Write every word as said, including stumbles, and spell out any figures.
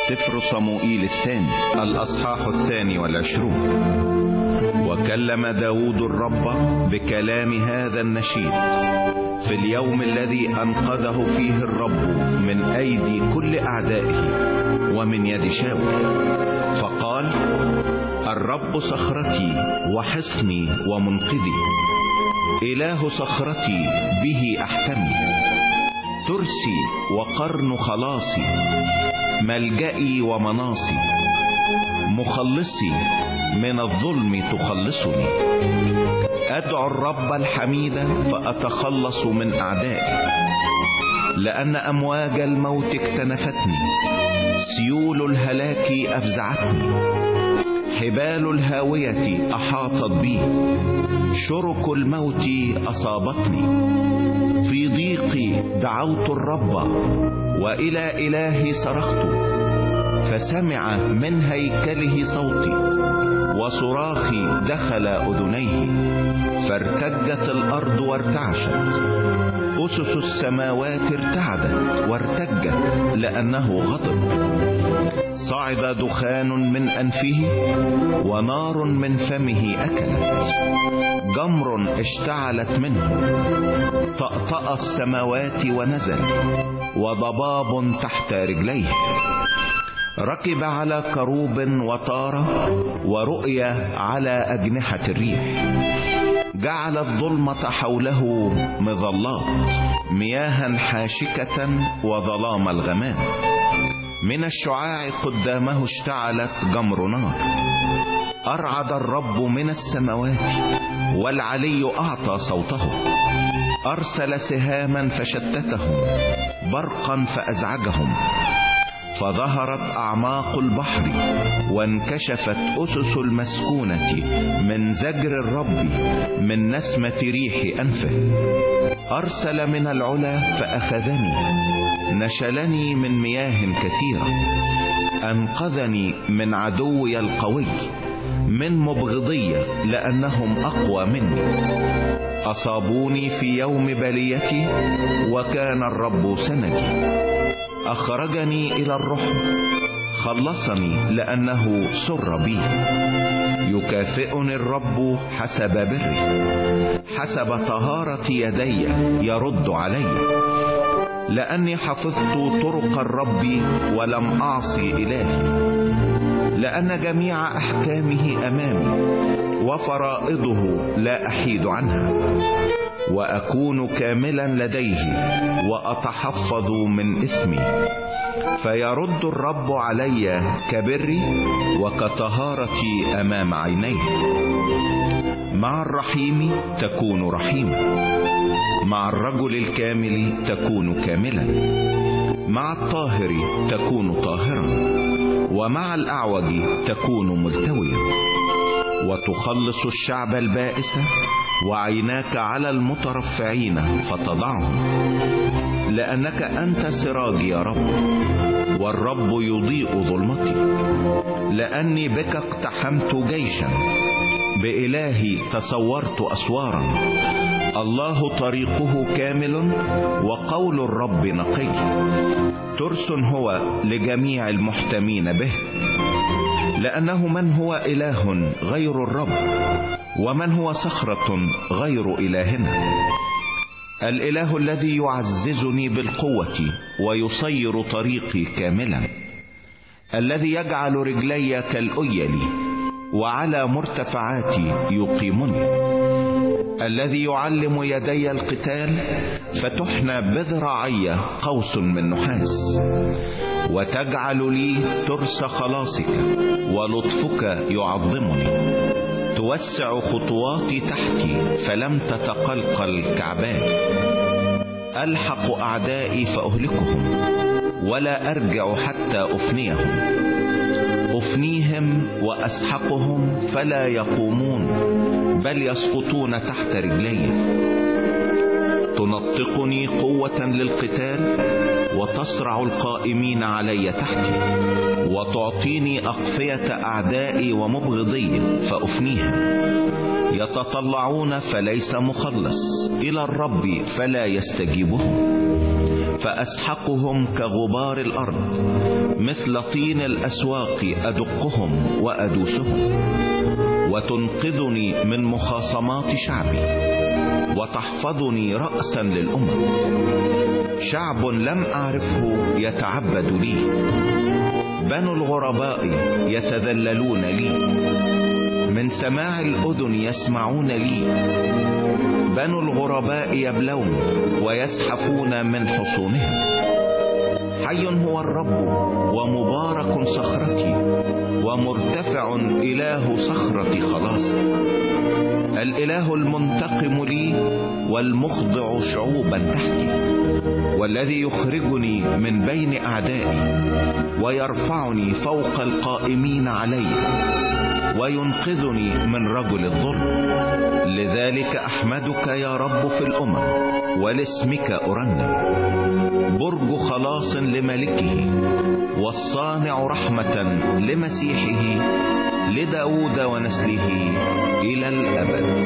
سفر صموئيل الثاني الأصحاح الثاني والعشرون. وكلم داود الرب بكلام هذا النشيد في اليوم الذي أنقذه فيه الرب من أيدي كل أعدائه ومن يد شاول، فقال: الرب صخرتي وحصني ومنقذي، إله صخرتي به أحتمي، ترسي وقرن خلاصي، ملجئي ومناصي، مخلصي من الظلم تخلصني. أدعو الرب الحميد فأتخلص من أعدائي، لأن أمواج الموت اكتنفتني، سيول الهلاك أفزعتني، حبال الهاوية أحاطت بي، شرك الموت أصابتني. في ضيقي دعوت الرب وإلى إلهي صرخت، فسمع من هيكله صوتي، وصراخي دخل أذنيه. فارتجت الأرض وارتعشت، أسس السماوات ارتعدت وارتجت لأنه غضب. صعد دخان من أنفه ونار من فمه أكلت، جمر اشتعلت منه، طأطأ السماوات ونزل، وضباب تحت رجليه. ركب على كروب وطار، ورؤيا على أجنحة الريح. جعل الظلمة حوله مظلات، مياها حاشكة وظلام الغمام. من الشعاع قدامه اشتعلت جمر نار. أرعد الرب من السماوات، والعلي أعطى صوته. أرسل سهاما فشتتهم، برقا فأزعجهم. فظهرت أعماق البحر، وانكشفت أسس المسكونة من زجر الرب، من نسمة ريح أنفه. أرسل من العلا فأخذني، نشلني من مياه كثيرة. أنقذني من عدوي القوي، من مبغضي لأنهم أقوى مني. أصابوني في يوم بليتي، وكان الرب سندي. أخرجني إلى الرحم، خلصني لأنه سر بي. يكافئني الرب حسب بري، حسب طهارة يدي يرد علي. لأني حفظت طرق الرب ولم أعصي إلهي، لأن جميع أحكامه أمامي، وفرائضه لا أحيد عنها. وأكون كاملا لديه، وأتحفظ من إثمي. فيرد الرب علي كبري وكطهارتي أمام عينيه. مع الرحيم تكون رحيما، مع الرجل الكامل تكون كاملا، مع الطاهر تكون طاهرا، ومع الأعوج تكون ملتويا. وتخلص الشعب البائس، وعيناك على المترفعين فتضعهم. لأنك أنت سراجي يا رب، والرب يضيء ظلمتي. لأني بك اقتحمت جيشا، بإلهي تصورت أسوارا. الله طريقه كامل، وقول الرب نقي. ترس هو لجميع المحتمين به. لأنه من هو إله غير الرب، ومن هو صخرة غير إلهنا؟ الإله الذي يعززني بالقوة ويصير طريقي كاملا، الذي يجعل رجلي كالأيل، وعلى مرتفعاتي يقيمني، الذي يعلم يدي القتال، فتحنى بذراعي قوس من نحاس. وتجعل لي ترس خلاصك، ولطفك يعظمني. توسع خطواتي تحتي، فلم تتقلقل كعباي. ألحق أعدائي فأهلكهم، ولا أرجع حتى أفنيهم. أفنيهم وأسحقهم فلا يقومون، بل يسقطون تحت رجلي. تنطقني قوة للقتال، وتصرع القائمين علي تحتي. وتعطيني أقفية أعدائي ومبغضي فأفنيهم. يتطلعون فليس مخلص، إلى الرب فلا يستجيبهم. فأسحقهم كغبار الأرض، مثل طين الأسواق أدقهم وأدوسهم. وتنقذني من مخاصمات شعبي، وتحفظني رأسا للأمم. شعب لم أعرفه يتعبد لي، بنو الغرباء يتذللون لي، من سماع الأذن يسمعون لي. بنو الغرباء يبلون ويزحفون من حصونهم. حي هو الرب ومبارك صخرتي، ومرتفع إله صخرة خلاصي. الإله المنتقم لي والمخضع شعوبا تحتي، والذي يخرجني من بين أعدائي، ويرفعني فوق القائمين علي، وينقذني من رجل الظلم. لذلك أحمدك يا رب في الأمم، ولاسمك أرنم. برج خلاص لملكه، والصانع رحمة لمسيحه، لداود ونسله إلى الأبد.